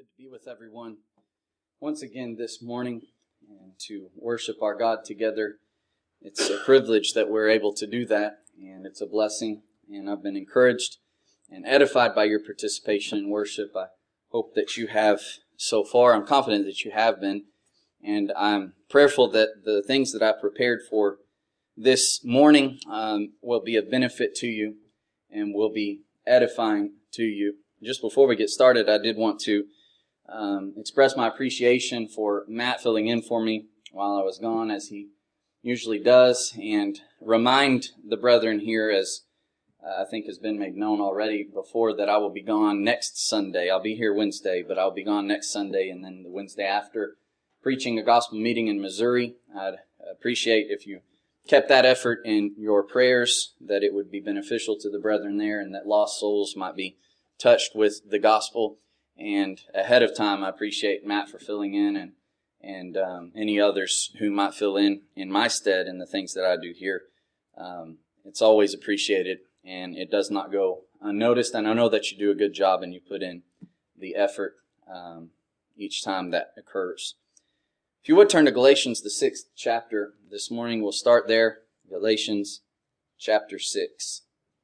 Good to be with everyone once again this morning and to worship our God together. It's a privilege that we're able to do that, and it's a blessing. And I've been encouraged and edified by your participation in worship. I hope that you have so far. I'm confident that you have been, and I'm prayerful that the things that I've prepared for this morning will be of benefit to you and will be edifying to you. Just before we get started, I did want to express my appreciation for Matt filling in for me while I was gone, as he usually does, and remind the brethren here, as I think has been made known already before, that I will be gone next Sunday. I'll be here Wednesday, but I'll be gone next Sunday, and then the Wednesday after, preaching a gospel meeting in Missouri. I'd appreciate if you kept that effort in your prayers, that it would be beneficial to the brethren there, and that lost souls might be touched with the gospel. And ahead of time, I appreciate Matt for filling in, and any others who might fill in my stead in the things that I do here. It's always appreciated, and it does not go unnoticed. And I know that you do a good job and you put in the effort each time that occurs. If you would turn to Galatians, the 6th chapter this morning, we'll start there. Galatians chapter 6.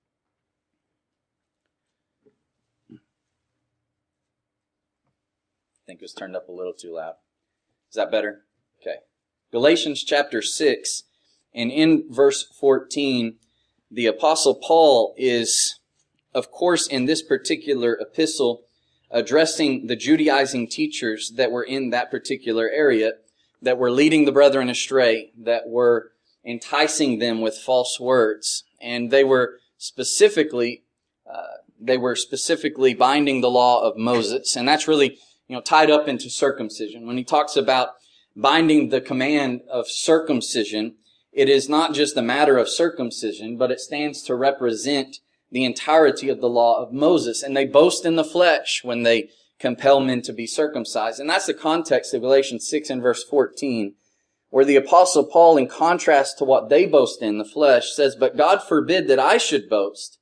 I think it was turned up a little too loud. Is that better? Okay. Galatians chapter 6, and in verse 14, the Apostle Paul is, of course, in this particular epistle, addressing the Judaizing teachers that were in that particular area, that were leading the brethren astray, that were enticing them with false words. And they were specifically binding the law of Moses. And that's really tied up into circumcision. When he talks about binding the command of circumcision, it is not just a matter of circumcision, but it stands to represent the entirety of the law of Moses. And they boast in the flesh when they compel men to be circumcised. And that's the context of Galatians 6 and verse 14, where the Apostle Paul, in contrast to what they boast in the flesh, says, "But God forbid that I should boast,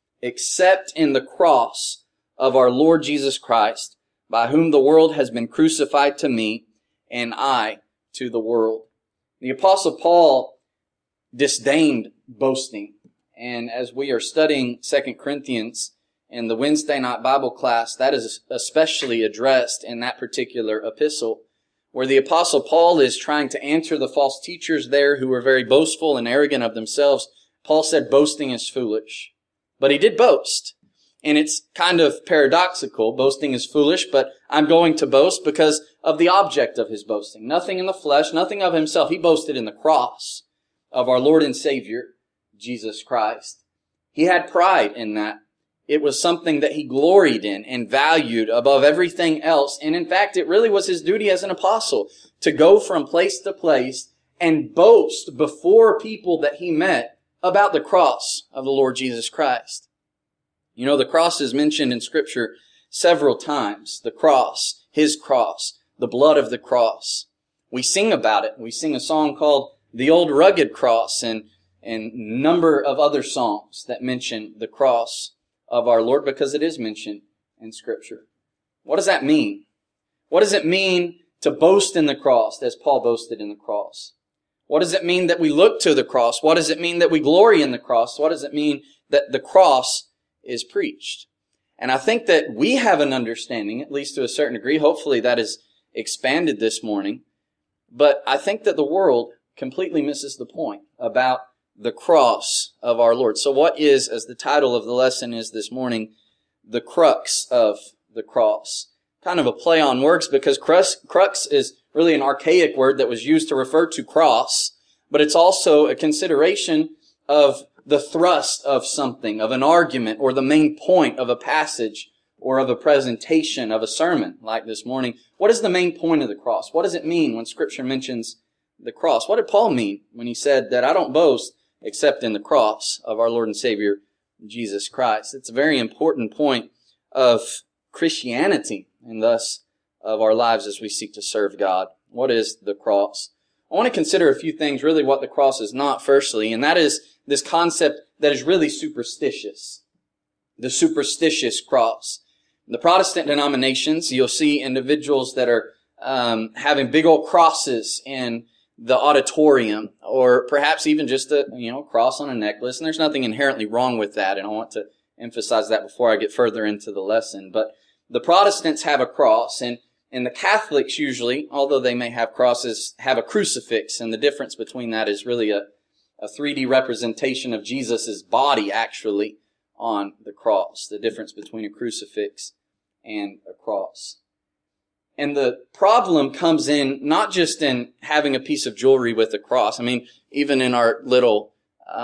except in the cross of our Lord Jesus Christ, by whom the world has been crucified to me, and I to the world." The Apostle Paul disdained boasting. And as we are studying 2 Corinthians in the Wednesday night Bible class, that is especially addressed in that particular epistle, where the Apostle Paul is trying to answer the false teachers there who were very boastful and arrogant of themselves. Paul said boasting is foolish. But he did boast. And it's kind of paradoxical. Boasting is foolish, but I'm going to boast because of the object of his boasting. Nothing in the flesh, nothing of himself. He boasted in the cross of our Lord and Savior, Jesus Christ. He had pride in that. It was something that he gloried in and valued above everything else. And in fact, it really was his duty as an apostle to go from place to place and boast before people that he met about the cross of the Lord Jesus Christ. The cross is mentioned in Scripture several times. The cross, his cross, the blood of the cross. We sing about it. We sing a song called "The Old Rugged Cross" and a number of other songs that mention the cross of our Lord, because it is mentioned in Scripture. What does that mean? What does it mean to boast in the cross as Paul boasted in the cross? What does it mean that we look to the cross? What does it mean that we glory in the cross? What does it mean that the cross is preached? And I think that we have an understanding, at least to a certain degree. Hopefully that is expanded this morning. But I think that the world completely misses the point about the cross of our Lord. So what is, as the title of the lesson is this morning, the crux of the cross? Kind of a play on words, because crux is really an archaic word that was used to refer to cross, but it's also a consideration of the thrust of something, of an argument, or the main point of a passage, or of a presentation of a sermon like this morning. What is the main point of the cross? What does it mean when Scripture mentions the cross? What did Paul mean when he said that I don't boast except in the cross of our Lord and Savior, Jesus Christ? It's a very important point of Christianity, and thus of our lives as we seek to serve God. What is the cross? I want to consider a few things, really what the cross is not, firstly, and that is this concept that is really superstitious. The superstitious cross. The Protestant denominations, you'll see individuals that are having big old crosses in the auditorium, or perhaps even just a cross on a necklace. And there's nothing inherently wrong with that, and I want to emphasize that before I get further into the lesson. But the Protestants have a cross, and the Catholics usually, although they may have crosses, have a crucifix, and the difference between that is really a 3D representation of Jesus' body actually on the cross. The difference between a crucifix and a cross. And the problem comes in not just in having a piece of jewelry with a cross. I mean, even in our little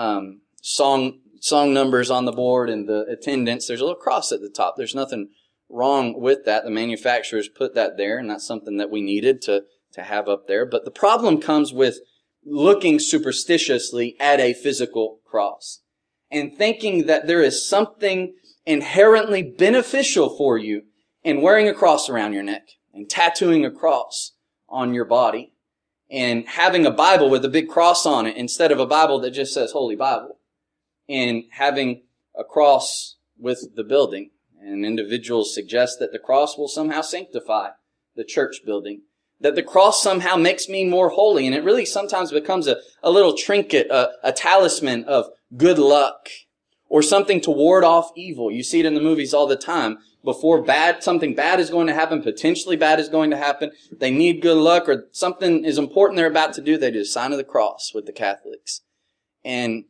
song numbers on the board and the attendance, there's a little cross at the top. There's nothing wrong with that. The manufacturers put that there, and that's something that we needed to have up there. But the problem comes with looking superstitiously at a physical cross and thinking that there is something inherently beneficial for you in wearing a cross around your neck and tattooing a cross on your body and having a Bible with a big cross on it instead of a Bible that just says Holy Bible, and having a cross with the building. And individuals suggest that the cross will somehow sanctify the church building, that the cross somehow makes me more holy, and it really sometimes becomes a little trinket, a talisman of good luck, or something to ward off evil. You see it in the movies all the time. Before something bad is going to happen, potentially bad is going to happen, they need good luck, or something is important they're about to do, they do a sign of the cross with the Catholics. And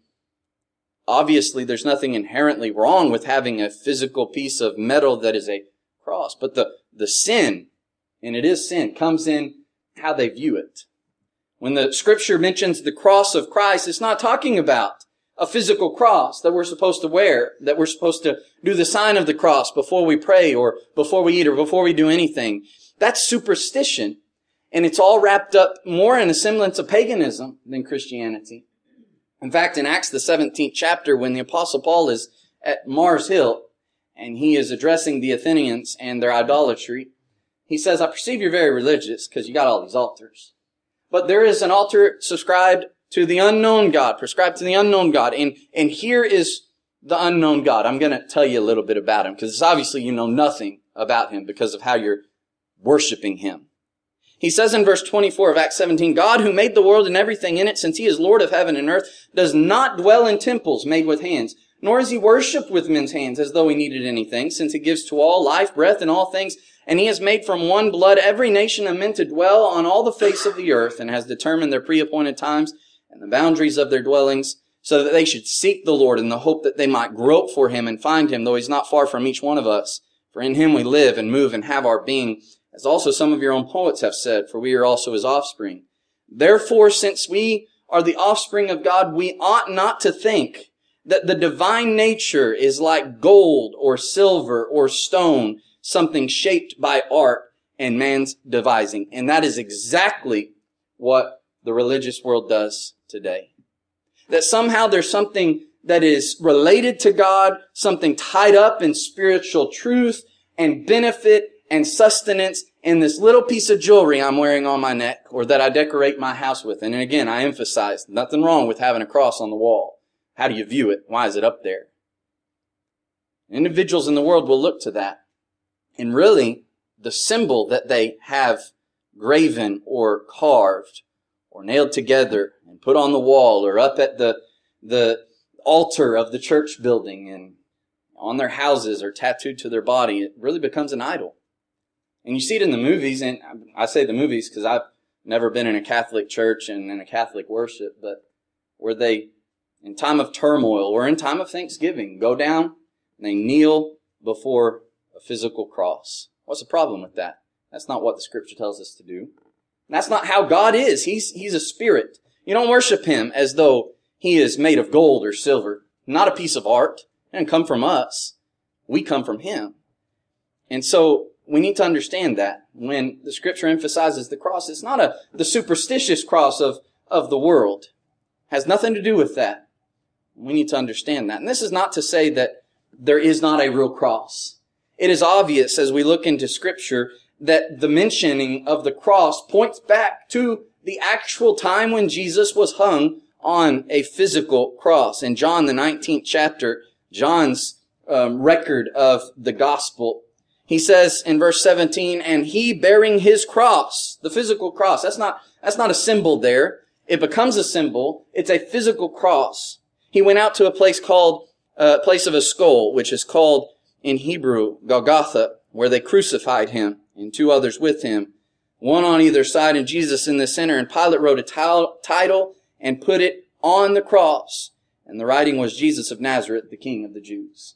obviously there's nothing inherently wrong with having a physical piece of metal that is a cross. But the sin, and it is sin, comes in how they view it. When the Scripture mentions the cross of Christ, it's not talking about a physical cross that we're supposed to wear, that we're supposed to do the sign of the cross before we pray or before we eat or before we do anything. That's superstition. And it's all wrapped up more in a semblance of paganism than Christianity. In fact, in Acts the 17th chapter, when the Apostle Paul is at Mars Hill and he is addressing the Athenians and their idolatry, he says, I perceive you're very religious because you got all these altars. But there is an altar subscribed to the unknown God, prescribed to the unknown God. And here is the unknown God. I'm going to tell you a little bit about him because obviously you know nothing about him because of how you're worshiping him. He says in verse 24 of Acts 17, God who made the world and everything in it, since he is Lord of heaven and earth, does not dwell in temples made with hands, nor is he worshipped with men's hands as though he needed anything, since he gives to all life, breath, and all things. And he has made from one blood every nation of men to dwell on all the face of the earth, and has determined their pre-appointed times and the boundaries of their dwellings, so that they should seek the Lord in the hope that they might grope for him and find him, though he's not far from each one of us. For in him we live and move and have our being, as also some of your own poets have said, for we are also his offspring. Therefore, since we are the offspring of God, we ought not to think that the divine nature is like gold or silver or stone, something shaped by art and man's devising. And that is exactly what the religious world does today. That somehow there's something that is related to God, something tied up in spiritual truth and benefit and sustenance in this little piece of jewelry I'm wearing on my neck or that I decorate my house with. And again, I emphasize, nothing wrong with having a cross on the wall. How do you view it? Why is it up there? Individuals in the world will look to that. And really, the symbol that they have graven or carved or nailed together and put on the wall or up at the altar of the church building and on their houses or tattooed to their body, it really becomes an idol. And you see it in the movies, and I say the movies because I've never been in a Catholic church and in a Catholic worship, but where they, in time of turmoil or in time of thanksgiving, go down and they kneel before a physical cross. What's the problem with that? That's not what the Scripture tells us to do. That's not how God is. He's a spirit. You don't worship him as though he is made of gold or silver. Not a piece of art. It doesn't come from us. We come from him. And so we need to understand that when the Scripture emphasizes the cross, it's not the superstitious cross of the world. It has nothing to do with that. We need to understand that. And this is not to say that there is not a real cross. It is obvious as we look into Scripture that the mentioning of the cross points back to the actual time when Jesus was hung on a physical cross. In John, the 19th chapter, John's record of the gospel, He says in verse 17, and he bearing his cross, the physical cross. That's not a symbol there. It becomes a symbol. It's a physical cross. He went out to a place called, place of a skull, which is called in Hebrew, Golgotha, where they crucified him and two others with him, one on either side and Jesus in the center. And Pilate wrote a title and put it on the cross. And the writing was Jesus of Nazareth, the King of the Jews.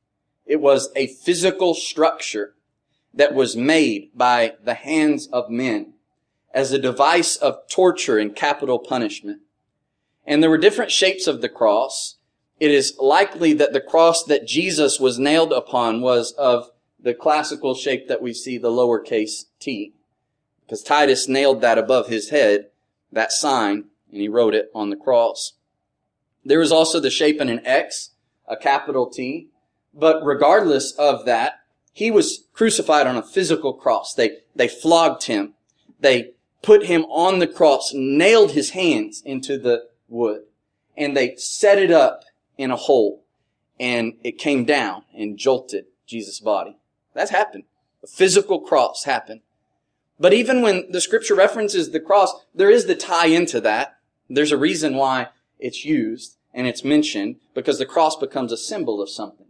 It was a physical structure that was made by the hands of men as a device of torture and capital punishment. And there were different shapes of the cross. It is likely that the cross that Jesus was nailed upon was of the classical shape that we see, the lowercase t, because Titus nailed that above his head, that sign, and he wrote it on the cross. There was also the shape in an X, a capital T. But regardless of that, he was crucified on a physical cross. They flogged him. They put him on the cross, nailed his hands into the wood, and they set it up in a hole, and it came down and jolted Jesus' body. That's happened. A physical cross happened. But even when the scripture references the cross, there is the tie into that. There's a reason why it's used and it's mentioned, because the cross becomes a symbol of something.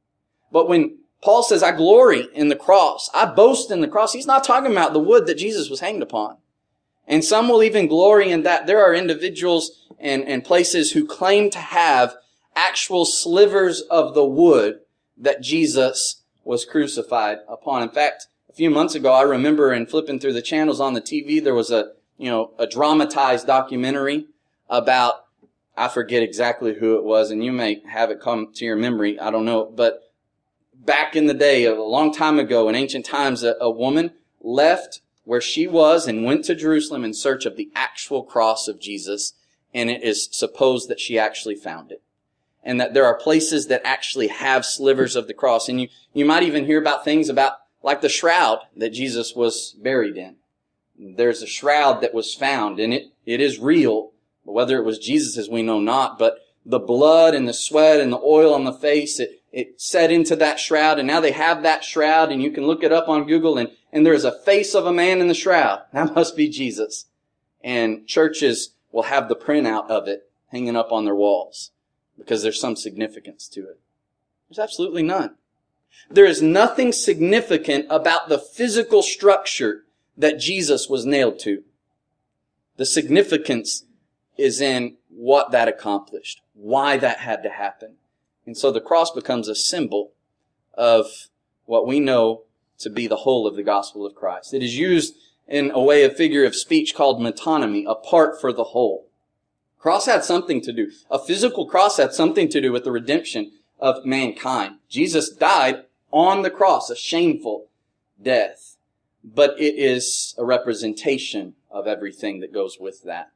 But when Paul says, I glory in the cross, I boast in the cross, he's not talking about the wood that Jesus was hanged upon. And some will even glory in that. There are individuals and places who claim to have actual slivers of the wood that Jesus was crucified upon. In fact, a few months ago, I remember in flipping through the channels on the TV, there was a dramatized documentary about, I forget exactly who it was, and you may have it come to your memory, I don't know, but back in the day, a long time ago, in ancient times, a woman left where she was and went to Jerusalem in search of the actual cross of Jesus, and it is supposed that she actually found it. And that there are places that actually have slivers of the cross. And you might even hear about things about, like the shroud that Jesus was buried in. There's a shroud that was found, and it is real. Whether it was Jesus' we know not, but the blood and the sweat and the oil on the face, it set into that shroud, and now they have that shroud, and you can look it up on Google, and there's a face of a man in the shroud. That must be Jesus. And churches will have the printout of it hanging up on their walls because there's some significance to it. There's absolutely none. There is nothing significant about the physical structure that Jesus was nailed to. The significance is in what that accomplished, why that had to happen. And so the cross becomes a symbol of what we know to be the whole of the gospel of Christ. It is used in a way of figure of speech called metonymy, a part for the whole. Cross had something to do. A physical cross had something to do with the redemption of mankind. Jesus died on the cross, a shameful death. But it is a representation of everything that goes with that.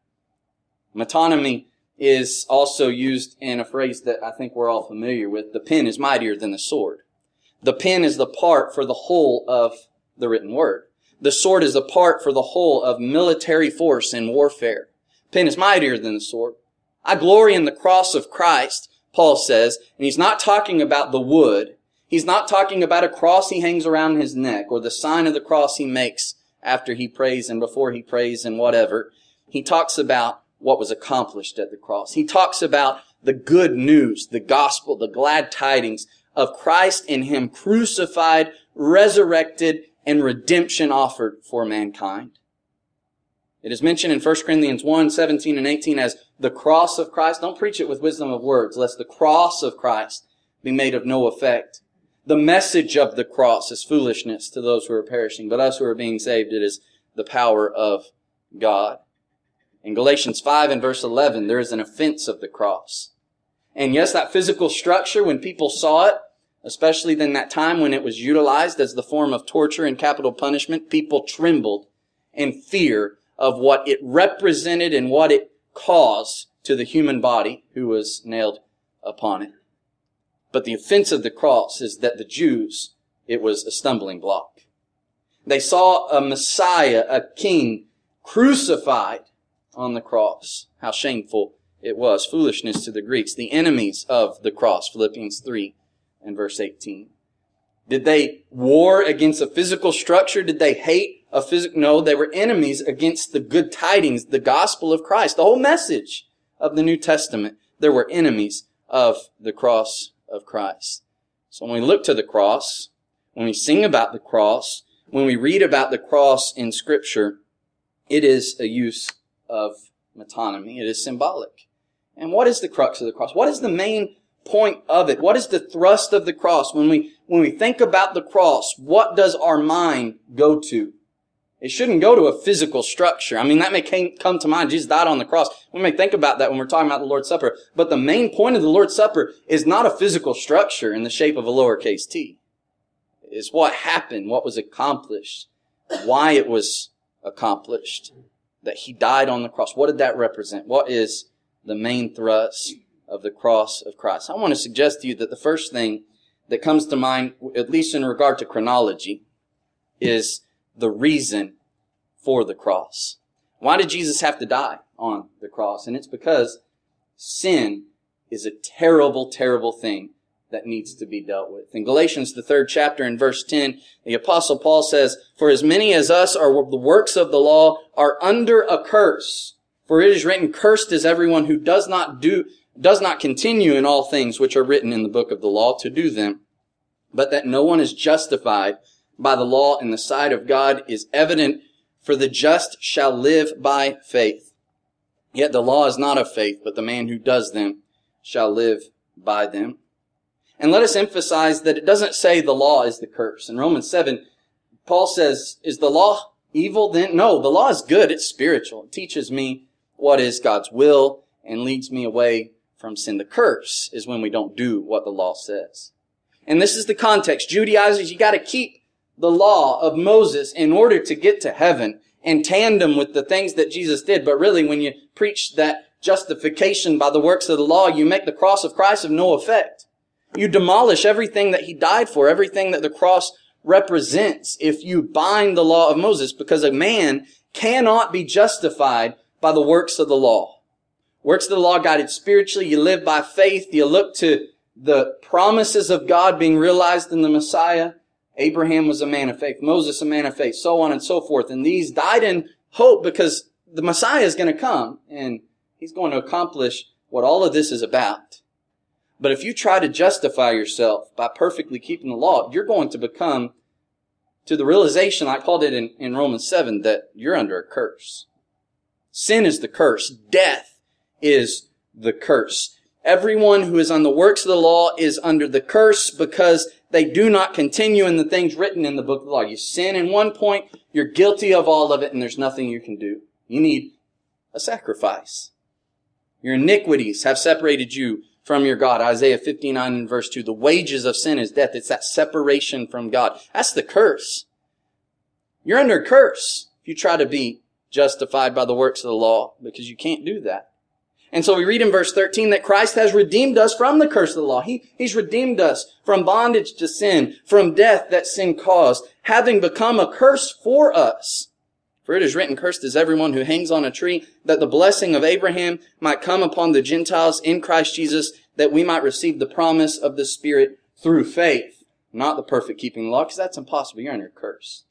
Metonymy is also used in a phrase that I think we're all familiar with. The pen is mightier than the sword. The pen is the part for the whole of the written word. The sword is the part for the whole of military force and warfare. Pen is mightier than the sword. I glory in the cross of Christ, Paul says, and he's not talking about the wood. He's not talking about a cross he hangs around his neck or the sign of the cross he makes after he prays and before he prays and whatever. He talks about what was accomplished at the cross. He talks about the good news, the gospel, the glad tidings of Christ in him crucified, resurrected, and redemption offered for mankind. It is mentioned in 1 Corinthians 1, 17 and 18 as the cross of Christ. Don't preach it with wisdom of words, lest the cross of Christ be made of no effect. The message of the cross is foolishness to those who are perishing, but us who are being saved, it is the power of God. In Galatians 5 and verse 11, there is an offense of the cross. And yes, that physical structure, when people saw it, especially in that time when it was utilized as the form of torture and capital punishment, people trembled in fear of what it represented and what it caused to the human body who was nailed upon it. But the offense of the cross is that the Jews, it was a stumbling block. They saw a Messiah, a king, crucified on the cross. How shameful it was. Foolishness to the Greeks, the enemies of the cross, Philippians 3 and verse 18. Did they war against a physical structure? Did they hate a physical? No, they were enemies against the good tidings, the gospel of Christ, the whole message of the New Testament. There were enemies of the cross of Christ. So when we look to the cross, when we sing about the cross, when we read about the cross in Scripture, it is a use of metonymy. It is symbolic. And what is the crux of the cross? What is the main point of it? What is the thrust of the cross? When we think about the cross, what does our mind go to? It shouldn't go to a physical structure. I mean, that may come to mind. Jesus died on the cross. We may think about that when we're talking about the Lord's Supper. But the main point of the Lord's Supper is not a physical structure in the shape of a lowercase t. It's what happened, what was accomplished, why it was accomplished, that He died on the cross. What did that represent? What is the main thrust of the cross of Christ? I want to suggest to you that the first thing that comes to mind, at least in regard to chronology, is the reason for the cross. Why did Jesus have to die on the cross? And it's because sin is a terrible, terrible thing that needs to be dealt with. In Galatians, the 3rd chapter, in verse 10, the Apostle Paul says, "For as many as us are the works of the law are under a curse. For it is written, cursed is everyone who does not continue in all things which are written in the book of the law to do them. But that no one is justified by the law in the sight of God is evident, for the just shall live by faith. Yet the law is not of faith, but the man who does them shall live by them." And let us emphasize that it doesn't say the law is the curse. In Romans 7, Paul says, is the law evil then? No, the law is good. It's spiritual. It teaches me what is God's will and leads me away from sin. The curse is when we don't do what the law says. And this is the context. Judaizers, you got to keep the law of Moses in order to get to heaven in tandem with the things that Jesus did. But really, when you preach that justification by the works of the law, you make the cross of Christ of no effect. You demolish everything that He died for, everything that the cross represents, if you bind the law of Moses, because a man cannot be justified by the works of the law. Works of the law guided spiritually. You live by faith. You look to the promises of God being realized in the Messiah. Abraham was a man of faith. Moses a man of faith. So on and so forth. And these died in hope because the Messiah is going to come and He's going to accomplish what all of this is about. But if you try to justify yourself by perfectly keeping the law, you're going to become to the realization, I called it in Romans 7, that you're under a curse. Sin is the curse. Death is the curse. Everyone who is on the works of the law is under the curse because they do not continue in the things written in the book of the law. You sin in one point, you're guilty of all of it, and there's nothing you can do. You need a sacrifice. Your iniquities have separated you from your God. Isaiah 59 and verse 2. The wages of sin is death. It's that separation from God. That's the curse. You're under a curse if you try to be justified by the works of the law, because you can't do that. And so we read in verse 13 that Christ has redeemed us from the curse of the law. He's redeemed us from bondage to sin, from death that sin caused, having become a curse for us. For it is written, cursed is everyone who hangs on a tree, that the blessing of Abraham might come upon the Gentiles in Christ Jesus, that we might receive the promise of the Spirit through faith. Not the perfect keeping the law, because that's impossible. You're under a curse.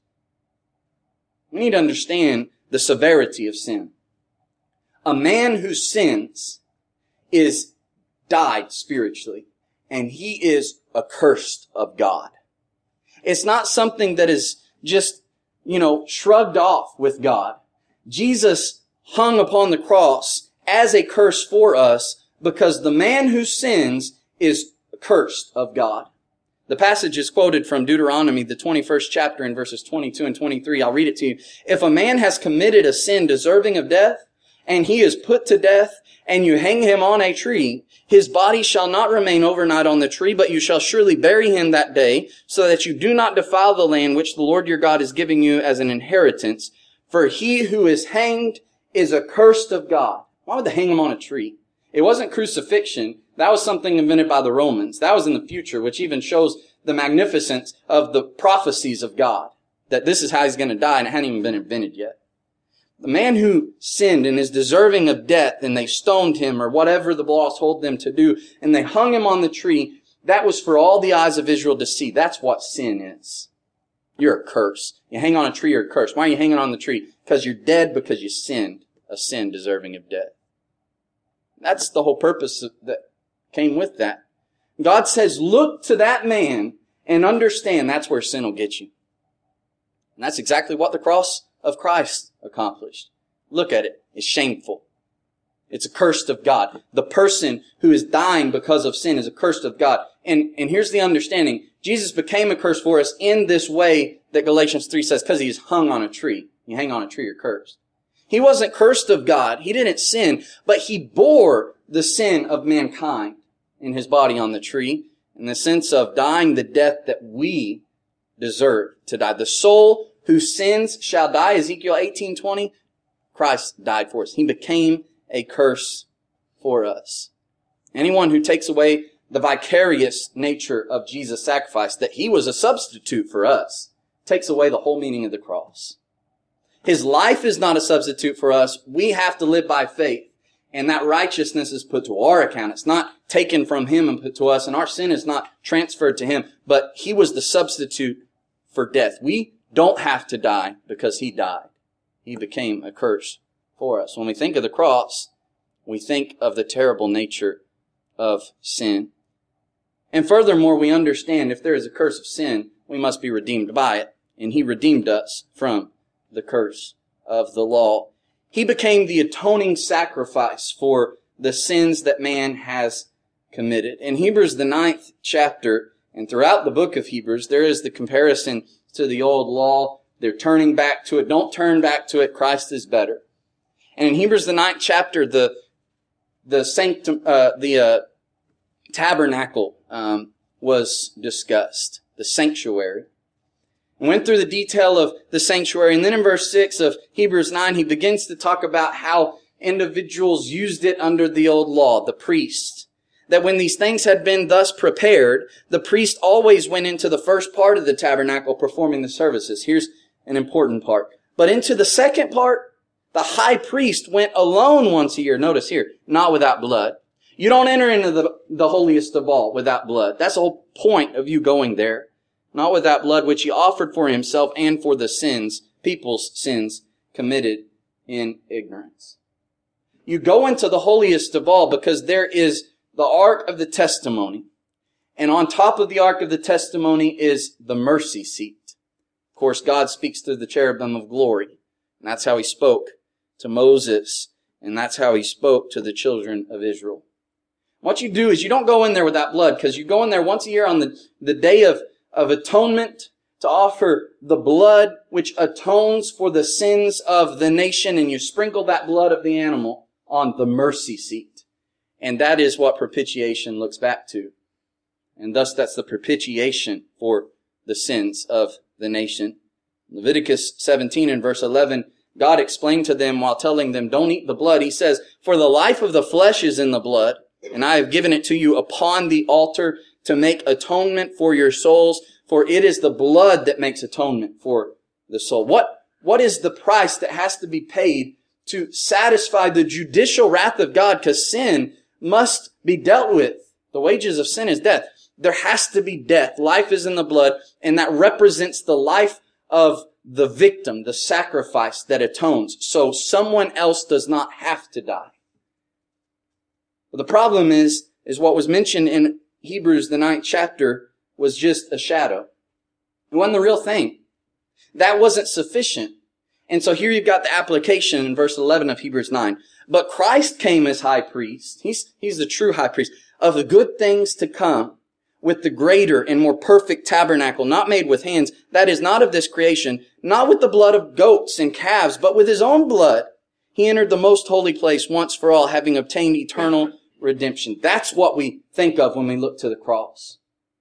We need to understand the severity of sin. A man who sins is died spiritually, and he is accursed of God. It's not something that is just shrugged off with God. Jesus hung upon the cross as a curse for us because the man who sins is cursed of God. The passage is quoted from Deuteronomy, the 21st chapter in verses 22 and 23. I'll read it to you. If a man has committed a sin deserving of death, and he is put to death, and you hang him on a tree, his body shall not remain overnight on the tree, but you shall surely bury him that day, so that you do not defile the land which the Lord your God is giving you as an inheritance. For he who is hanged is accursed of God. Why would they hang him on a tree? It wasn't crucifixion. That was something invented by the Romans. That was in the future, which even shows the magnificence of the prophecies of God, that this is how he's going to die, and it hadn't even been invented yet. The man who sinned and is deserving of death, and they stoned him or whatever the law told them to do, and they hung him on the tree, That was for all the eyes of Israel to see. That's what sin is. You're a curse. You hang on a tree, you're a curse. Why are you hanging on the tree? Because you're dead because you sinned, a sin deserving of death. That's the whole purpose that came with that. God says, look to that man and understand that's where sin will get you. And that's exactly what the cross of Christ accomplished. Look at it. It's shameful. It's accursed of God. The person who is dying because of sin is accursed of God. And here's the understanding. Jesus became a curse for us in this way that Galatians 3 says, because he is hung on a tree. You hang on a tree, you're cursed. He wasn't cursed of God. He didn't sin, but he bore the sin of mankind in his body on the tree in the sense of dying the death that we deserve to die. The soul whose sins shall die, Ezekiel 18:20, Christ died for us. He became a curse for us. Anyone who takes away the vicarious nature of Jesus' sacrifice, that he was a substitute for us, takes away the whole meaning of the cross. His life is not a substitute for us. We have to live by faith. And that righteousness is put to our account. It's not taken from him and put to us. And our sin is not transferred to him. But he was the substitute for death. We don't have to die because he died. He became a curse for us. When we think of the cross, we think of the terrible nature of sin. And furthermore, we understand if there is a curse of sin, we must be redeemed by it. And he redeemed us from the curse of the law. He became the atoning sacrifice for the sins that man has committed. In Hebrews, the 9th chapter, and throughout the book of Hebrews, there is the comparison to the old law. They're turning back to it. Don't turn back to it. Christ is better. And in Hebrews, the 9th chapter, the tabernacle was discussed, the sanctuary. We went through the detail of the sanctuary. And then in verse 6 of Hebrews 9, he begins to talk about how individuals used it under the old law, the priest. That when these things had been thus prepared, the priest always went into the first part of the tabernacle performing the services. Here's an important part. But into the second part, the high priest went alone once a year. Notice here, not without blood. You don't enter into the holiest of all without blood. That's the whole point of you going there. Not without blood, which he offered for himself and for the sins, people's sins, committed in ignorance. You go into the holiest of all because there is the Ark of the Testimony. And on top of the Ark of the Testimony is the mercy seat. Of course, God speaks through the cherubim of glory. And that's how he spoke to Moses. And that's how he spoke to the children of Israel. What you do is you don't go in there without blood, because you go in there once a year on the day of atonement to offer the blood which atones for the sins of the nation, and you sprinkle that blood of the animal on the mercy seat. And that is what propitiation looks back to. And thus that's the propitiation for the sins of the nation. Leviticus 17 and verse 11, God explained to them while telling them, don't eat the blood. He says, for the life of the flesh is in the blood, and I have given it to you upon the altar to make atonement for your souls, for it is the blood that makes atonement for the soul. What is the price that has to be paid to satisfy the judicial wrath of God? Because sin must be dealt with. The wages of sin is death. There has to be death. Life is in the blood, and that represents the life of the victim, the sacrifice that atones. So someone else does not have to die. But the problem is what was mentioned in Hebrews, the 9th chapter, was just a shadow. It wasn't the real thing. That wasn't sufficient. And so here you've got the application in verse 11 of Hebrews 9. But Christ came as high priest. He's the true high priest of the good things to come, with the greater and more perfect tabernacle, not made with hands, that is not of this creation, not with the blood of goats and calves, but with his own blood. He entered the most holy place once for all, having obtained eternal redemption. That's what we think of when we look to the cross.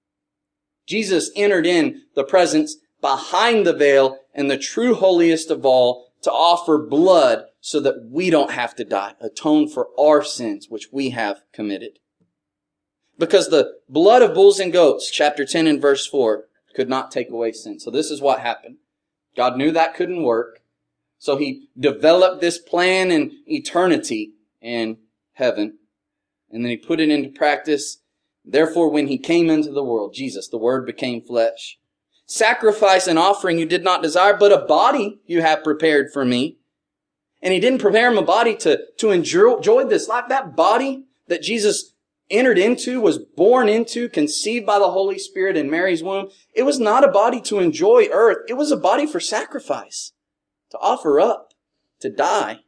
Jesus entered in the presence behind the veil in the true holiest of all to offer blood so that we don't have to die, atone for our sins which we have committed. Because the blood of bulls and goats, chapter 10 and verse 4, could not take away sin. So this is what happened. God knew that couldn't work. So he developed this plan in eternity in heaven. And then he put it into practice Therefore, when he came into the world, Jesus, the Word became flesh. Sacrifice and offering you did not desire, but a body you have prepared for me. And he didn't prepare him a body to enjoy this life. That body that Jesus entered into, was born into, conceived by the Holy Spirit in Mary's womb. It was not a body to enjoy earth. It was a body for sacrifice, to offer up, to die.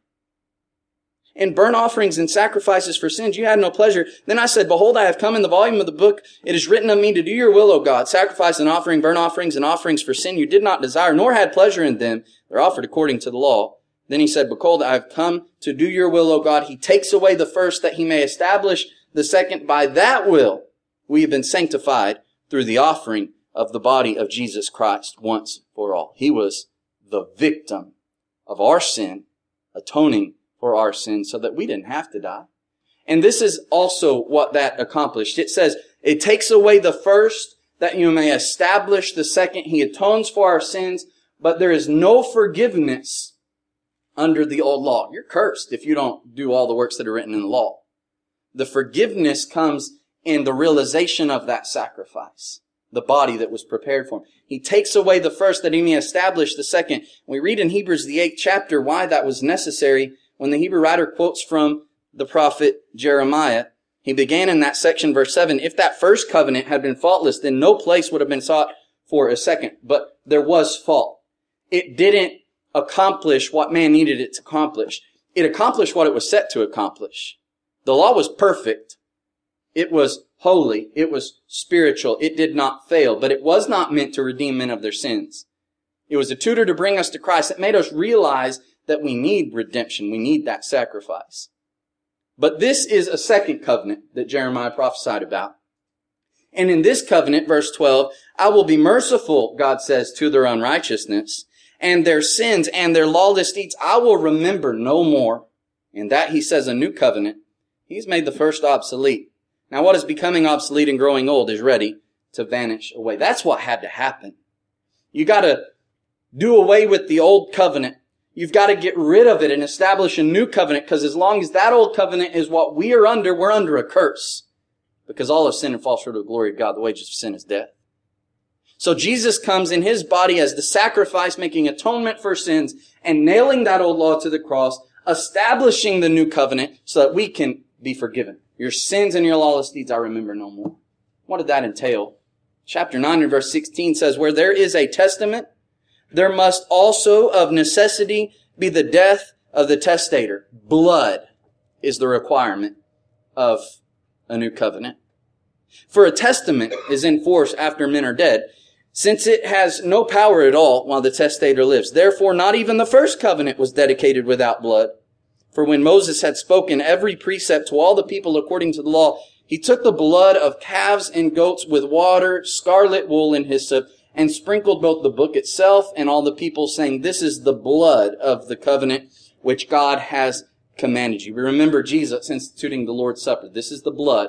In burnt offerings and sacrifices for sins, you had no pleasure. Then I said, behold, I have come in the volume of the book. It is written of me to do your will, O God. Sacrifice and offering, burnt offerings and offerings for sin you did not desire, nor had pleasure in them. They're offered according to the law. Then he said, behold, I have come to do your will, O God. He takes away the first that he may establish the second. By that will we have been sanctified through the offering of the body of Jesus Christ once for all. He was the victim of our sin, atoning for our sins so that we didn't have to die. And this is also what that accomplished. It says, it takes away the first that you may establish the second. He atones for our sins, but there is no forgiveness under the old law. You're cursed if you don't do all the works that are written in the law. The forgiveness comes in the realization of that sacrifice, the body that was prepared for him. He takes away the first that he may establish the second. We read in Hebrews, the 8th chapter, why that was necessary when the Hebrew writer quotes from the prophet Jeremiah. He began in that section, verse 7, if that first covenant had been faultless, then no place would have been sought for a second. But there was fault. It didn't accomplish what man needed it to accomplish. It accomplished what it was set to accomplish. The law was perfect. It was holy. It was spiritual. It did not fail, but it was not meant to redeem men of their sins. It was a tutor to bring us to Christ. It made us realize that we need redemption. We need that sacrifice. But this is a second covenant that Jeremiah prophesied about. And in this covenant, verse 12, I will be merciful, God says, to their unrighteousness, and their sins and their lawless deeds I will remember no more. And that, he says, a new covenant. He's made the first obsolete. Now what is becoming obsolete and growing old is ready to vanish away. That's what had to happen. You got to do away with the old covenant. You've got to get rid of it and establish a new covenant, because as long as that old covenant is what we are under, we're under a curse. Because all of sin and falls short of the glory of God. The wages of sin is death. So Jesus comes in his body as the sacrifice, making atonement for sins and nailing that old law to the cross, establishing the new covenant so that we can be forgiven. Your sins and your lawless deeds I remember no more. What did that entail? Chapter 9 and verse 16 says, where there is a testament, there must also of necessity be the death of the testator. Blood is the requirement of a new covenant. For a testament is in force after men are dead, since it has no power at all while the testator lives. Therefore, not even the first covenant was dedicated without blood. For when Moses had spoken every precept to all the people according to the law, he took the blood of calves and goats with water, scarlet wool, and hyssop, and sprinkled both the book itself and all the people, saying, this is the blood of the covenant which God has commanded you. We remember Jesus instituting the Lord's Supper. This is the blood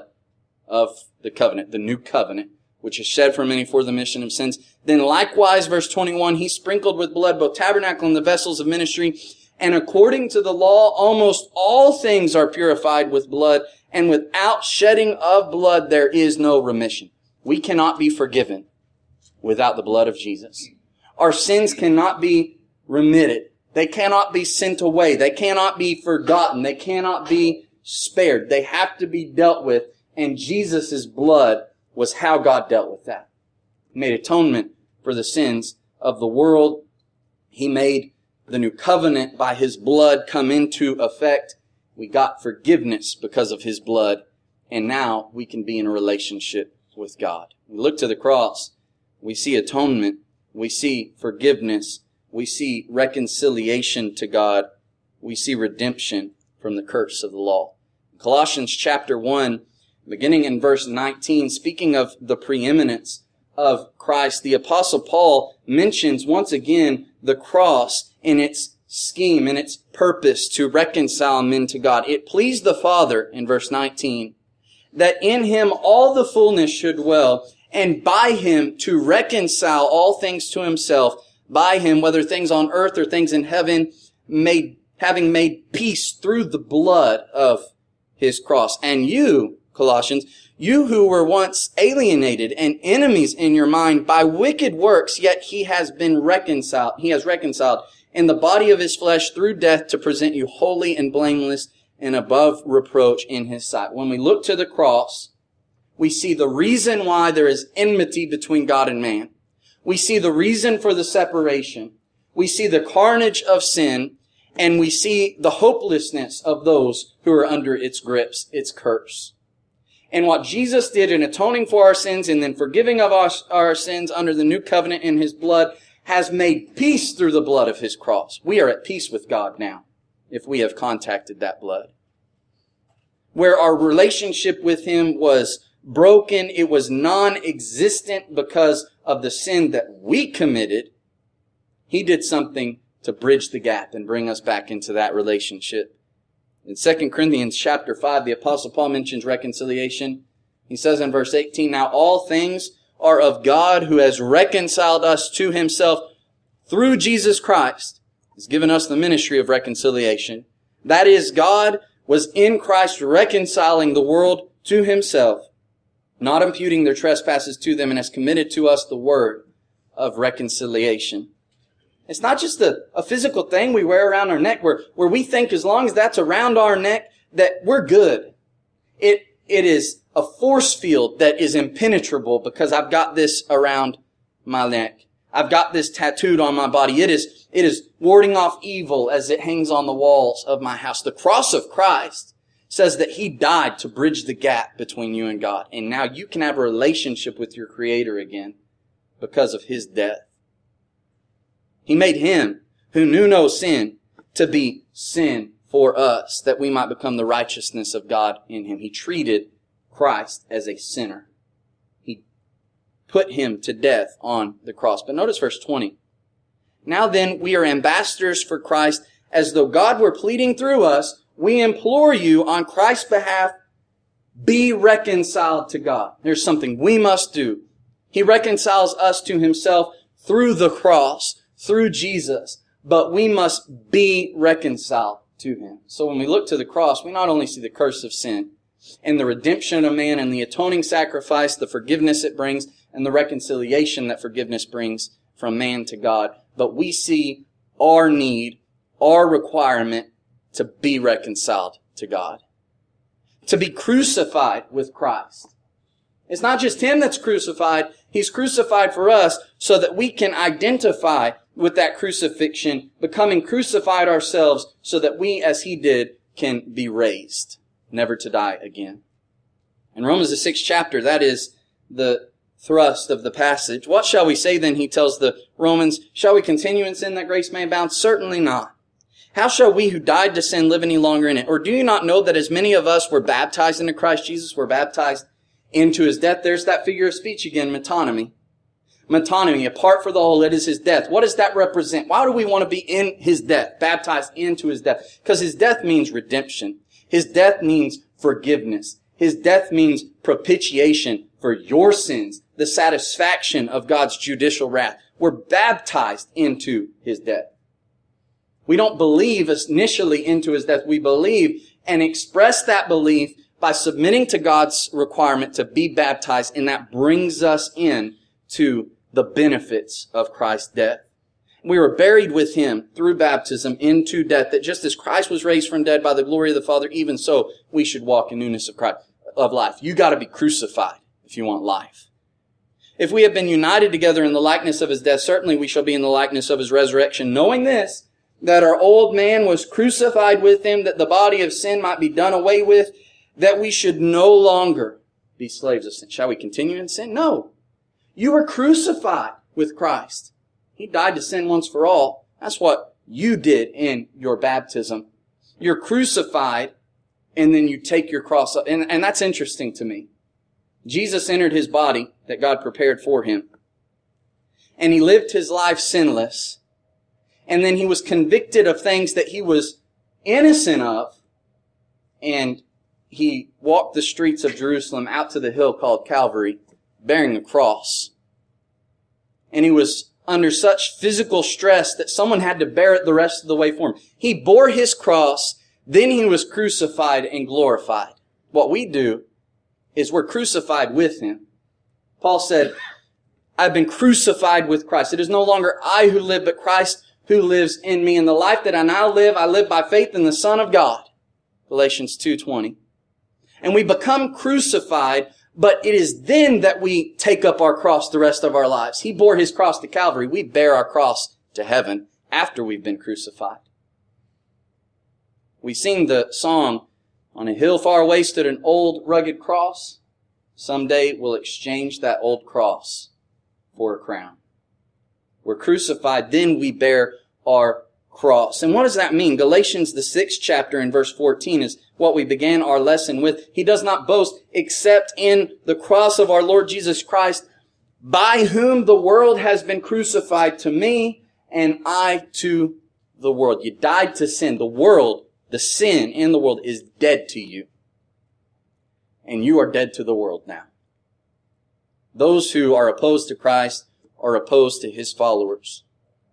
of the covenant, the new covenant, which is shed for many for the remission of sins. Then likewise, verse 21, he sprinkled with blood both tabernacle and the vessels of ministry. And according to the law, almost all things are purified with blood, and without shedding of blood, there is no remission. We cannot be forgiven without the blood of Jesus. Our sins cannot be remitted. They cannot be sent away. They cannot be forgotten. They cannot be spared. They have to be dealt with, and Jesus' blood was how God dealt with that. He made atonement for the sins of the world. He made the new covenant by his blood come into effect. We got forgiveness because of his blood, and now we can be in a relationship with God. We look to the cross. We see atonement. We see forgiveness. We see reconciliation to God. We see redemption from the curse of the law. Colossians chapter 1, beginning in verse 19, speaking of the preeminence of Christ, the Apostle Paul mentions once again the cross in its scheme, in its purpose to reconcile men to God. It pleased the Father, in verse 19, that in him all the fullness should dwell, and by him to reconcile all things to himself, by him, whether things on earth or things in heaven, having made peace through the blood of his cross. And you, Colossians, you who were once alienated and enemies in your mind by wicked works, yet he has reconciled in the body of his flesh through death to present you holy and blameless and above reproach in his sight. When we look to the cross, we see the reason why there is enmity between God and man. We see the reason for the separation. We see the carnage of sin, and we see the hopelessness of those who are under its grips, its curse. And what Jesus did in atoning for our sins and then forgiving of our sins under the new covenant in his blood has made peace through the blood of his cross. We are at peace with God now if we have contacted that blood. Where our relationship with him was broken, it was non-existent because of the sin that we committed, he did something to bridge the gap and bring us back into that relationship. In 2 Corinthians chapter 5, the Apostle Paul mentions reconciliation. He says in verse 18, now all things are of God who has reconciled us to himself through Jesus Christ. He's given us the ministry of reconciliation. That is, God was in Christ reconciling the world to himself, not imputing their trespasses to them, and has committed to us the word of reconciliation. It's not just a physical thing we wear around our neck where we think as long as that's around our neck that we're good. It is a force field that is impenetrable because I've got this around my neck. I've got this tattooed on my body. It is warding off evil as it hangs on the walls of my house. The cross of Christ says that he died to bridge the gap between you and God. And now you can have a relationship with your Creator again because of his death. He made him who knew no sin to be sin for us, that we might become the righteousness of God in him. He treated Christ as a sinner. He put him to death on the cross. But notice verse 20. Now then, we are ambassadors for Christ, as though God were pleading through us. We implore you on Christ's behalf, be reconciled to God. There's something we must do. He reconciles us to himself through the cross, through Jesus, but we must be reconciled to him. So when we look to the cross, we not only see the curse of sin and the redemption of man and the atoning sacrifice, the forgiveness it brings, and the reconciliation that forgiveness brings from man to God, but we see our need, our requirement to be reconciled to God, to be crucified with Christ. It's not just him that's crucified. He's crucified for us so that we can identify with that crucifixion, becoming crucified ourselves so that we, as he did, can be raised, never to die again. In Romans the 6th chapter, that is the thrust of the passage. What shall we say then, he tells the Romans, shall we continue in sin that grace may abound? Certainly not. How shall we who died to sin live any longer in it? Or do you not know that as many of us were baptized into Christ Jesus, were baptized into his death? There's that figure of speech again, metonymy. Metonymy, apart for the whole, it is his death. What does that represent? Why do we want to be in his death, baptized into his death? Because his death means redemption. His death means forgiveness. His death means propitiation for your sins, the satisfaction of God's judicial wrath. We're baptized into his death. We don't believe initially into his death. We believe and express that belief by submitting to God's requirement to be baptized, and that brings us in to the benefits of Christ's death. We were buried with him through baptism into death, that just as Christ was raised from dead by the glory of the Father, even so we should walk in newness of life. You got to be crucified if you want life. If we have been united together in the likeness of his death, certainly we shall be in the likeness of his resurrection, knowing this, that our old man was crucified with him, that the body of sin might be done away with, that we should no longer be slaves of sin. Shall we continue in sin? No. You were crucified with Christ. He died to sin once for all. That's what you did in your baptism. You're crucified, and then you take your cross up. And that's interesting to me. Jesus entered his body that God prepared for him. And he lived his life sinless. And then he was convicted of things that he was innocent of. And he walked the streets of Jerusalem out to the hill called Calvary, bearing the cross. And he was under such physical stress that someone had to bear it the rest of the way for him. He bore his cross, then he was crucified and glorified. What we do is we're crucified with Him. Paul said, I've been crucified with Christ. It is no longer I who live, but Christ who lives in me. And the life that I now live, I live by faith in the Son of God. Galatians 2:20. And we become crucified, but it is then that we take up our cross the rest of our lives. He bore His cross to Calvary. We bear our cross to heaven after we've been crucified. We sing the song, on a hill far away stood an old rugged cross. Someday we'll exchange that old cross for a crown. We're crucified, then we bear our cross. And what does that mean? Galatians, the 6th chapter in verse 14 is what we began our lesson with. He does not boast except in the cross of our Lord Jesus Christ, by whom the world has been crucified to me and I to the world. You died to sin. The world, the sin in the world is dead to you. And you are dead to the world now. Those who are opposed to Christ are opposed to His followers.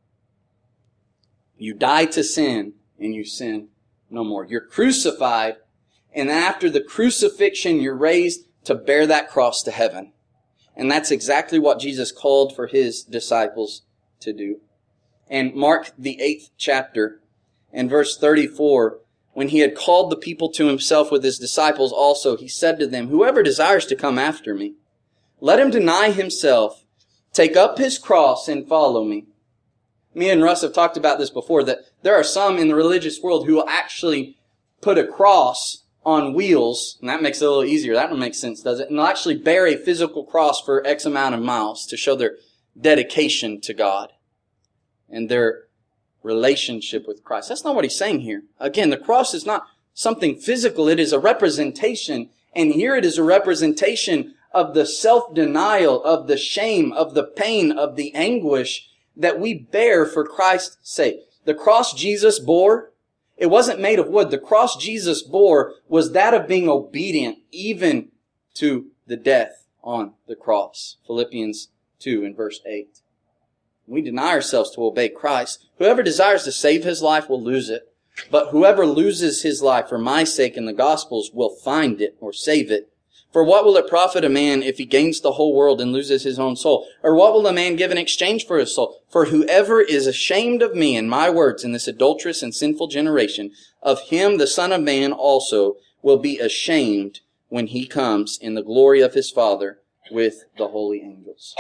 You die to sin and you sin no more. You're crucified, and after the crucifixion, you're raised to bear that cross to heaven. And that's exactly what Jesus called for His disciples to do. And Mark, the 8th chapter, and verse 34, when He had called the people to Himself with His disciples also, He said to them, whoever desires to come after me, let him deny himself, take up his cross, and follow me. Me and Russ have talked about this before, that there are some in the religious world who will actually put a cross on wheels, and that makes it a little easier. That don't make sense, does it? And they'll actually bear a physical cross for X amount of miles to show their dedication to God and their relationship with Christ. That's not what He's saying here. Again, the cross is not something physical. It is a representation, and here it is a representation of the self-denial, of the shame, of the pain, of the anguish that we bear for Christ's sake. The cross Jesus bore, it wasn't made of wood. The cross Jesus bore was that of being obedient even to the death on the cross. Philippians 2 and verse 8. We deny ourselves to obey Christ. Whoever desires to save his life will lose it. But whoever loses his life for my sake and the gospel's will find it or save it. For what will it profit a man if he gains the whole world and loses his own soul? Or what will a man give in exchange for his soul? For whoever is ashamed of me and my words in this adulterous and sinful generation, of him the Son of Man also will be ashamed when He comes in the glory of His Father with the holy angels.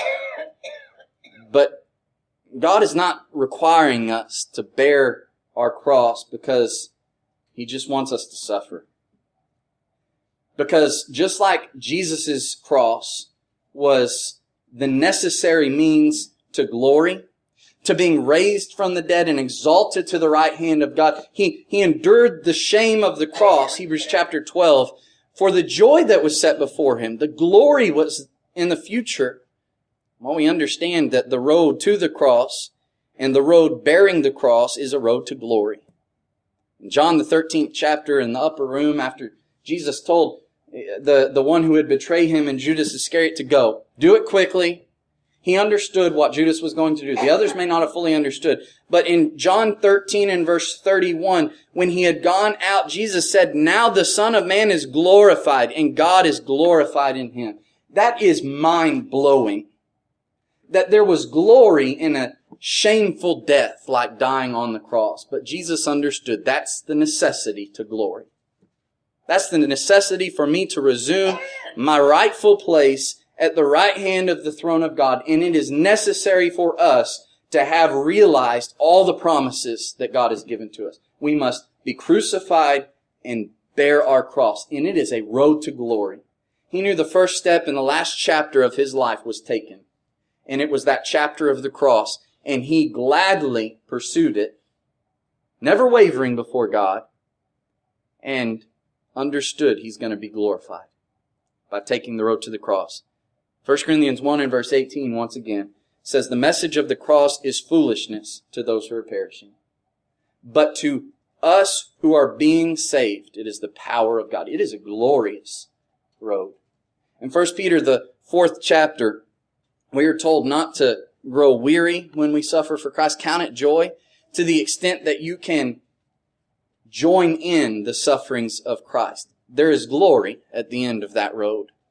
But God is not requiring us to bear our cross because He just wants us to suffer. Because just like Jesus' cross was the necessary means to glory, to being raised from the dead and exalted to the right hand of God, He endured the shame of the cross, Hebrews chapter 12, for the joy that was set before Him. The glory was in the future. Well, we understand that the road to the cross and the road bearing the cross is a road to glory. In John the 13th chapter, in the upper room, after Jesus told the one who would betray Him and Judas Iscariot to go, do it quickly. He understood what Judas was going to do. The others may not have fully understood. But in John 13 and verse 31, when He had gone out, Jesus said, now the Son of Man is glorified and God is glorified in Him. That is mind-blowing. That there was glory in a shameful death like dying on the cross. But Jesus understood that's the necessity to glory. That's the necessity for me to resume my rightful place at the right hand of the throne of God. And it is necessary for us to have realized all the promises that God has given to us. We must be crucified and bear our cross. And it is a road to glory. He knew the first step in the last chapter of His life was taken. And it was that chapter of the cross. And He gladly pursued it, never wavering before God, and understood He's going to be glorified by taking the road to the cross. 1 Corinthians 1 and verse 18 once again says, the message of the cross is foolishness to those who are perishing. But to us who are being saved, it is the power of God. It is a glorious road. In 1 Peter, the 4th chapter, we are told not to grow weary when we suffer for Christ. Count it joy to the extent that you can join in the sufferings of Christ. There is glory at the end of that road.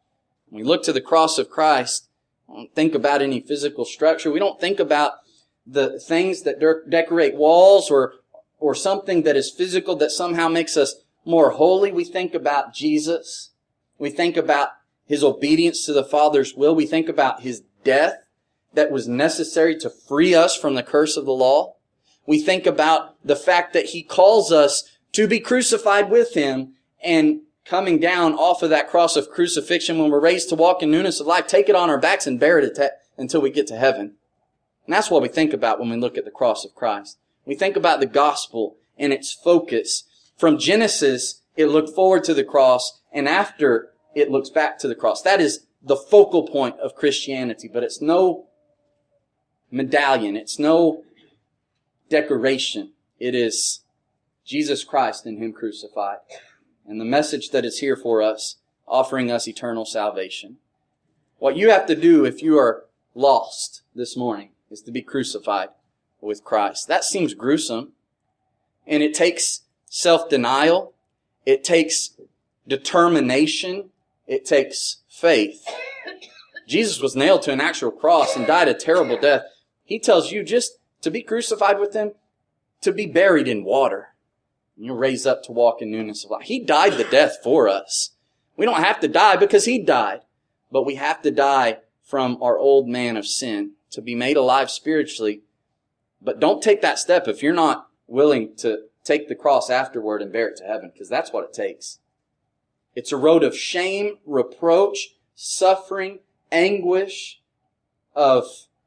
When we look to the cross of Christ, we don't think about any physical structure. We don't think about the things that decorate walls or something that is physical that somehow makes us more holy. We think about Jesus. We think about His obedience to the Father's will. We think about His death that was necessary to free us from the curse of the law. We think about the fact that He calls us to be crucified with Him, and coming down off of that cross of crucifixion when we're raised to walk in newness of life, take it on our backs and bear it until we get to heaven. And that's what we think about when we look at the cross of Christ. We think about the gospel and its focus. From Genesis, it looked forward to the cross, and after it looks back to the cross. That is the focal point of Christianity, but it's no medallion. It's no decoration. It is Jesus Christ and Him crucified. And the message that is here for us, offering us eternal salvation. What you have to do if you are lost this morning is to be crucified with Christ. That seems gruesome. And it takes self-denial. It takes determination. It takes faith. Jesus was nailed to an actual cross and died a terrible death. He tells you just to be crucified with Him, to be buried in water. And you'll raise up to walk in newness of life. He died the death for us. We don't have to die because He died. But we have to die from our old man of sin to be made alive spiritually. But don't take that step if you're not willing to take the cross afterward and bear it to heaven, because that's what it takes. It's a road of shame, reproach, suffering, anguish, of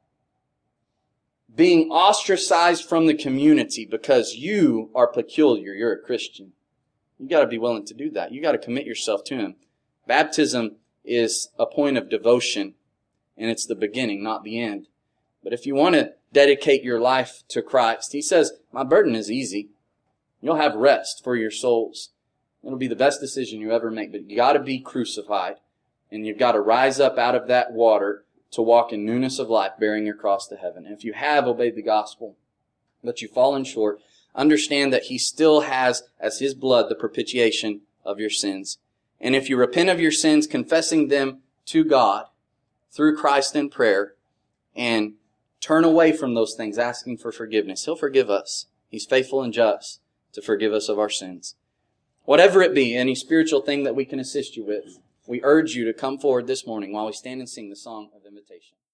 being ostracized from the community because you are peculiar. You're a Christian. You got to be willing to do that. You got to commit yourself to Him. Baptism is a point of devotion, and it's the beginning, not the end. But if you want to dedicate your life to Christ, He says, my burden is easy. You'll have rest for your souls. It'll be the best decision you ever make, but you got to be crucified, and you've got to rise up out of that water to walk in newness of life, bearing your cross to heaven. And if you have obeyed the gospel, but you've fallen short, understand that He still has as His blood the propitiation of your sins. And if you repent of your sins, confessing them to God through Christ in prayer, and turn away from those things, asking for forgiveness, He'll forgive us. He's faithful and just to forgive us of our sins. Whatever it be, any spiritual thing that we can assist you with, we urge you to come forward this morning while we stand and sing the song of invitation.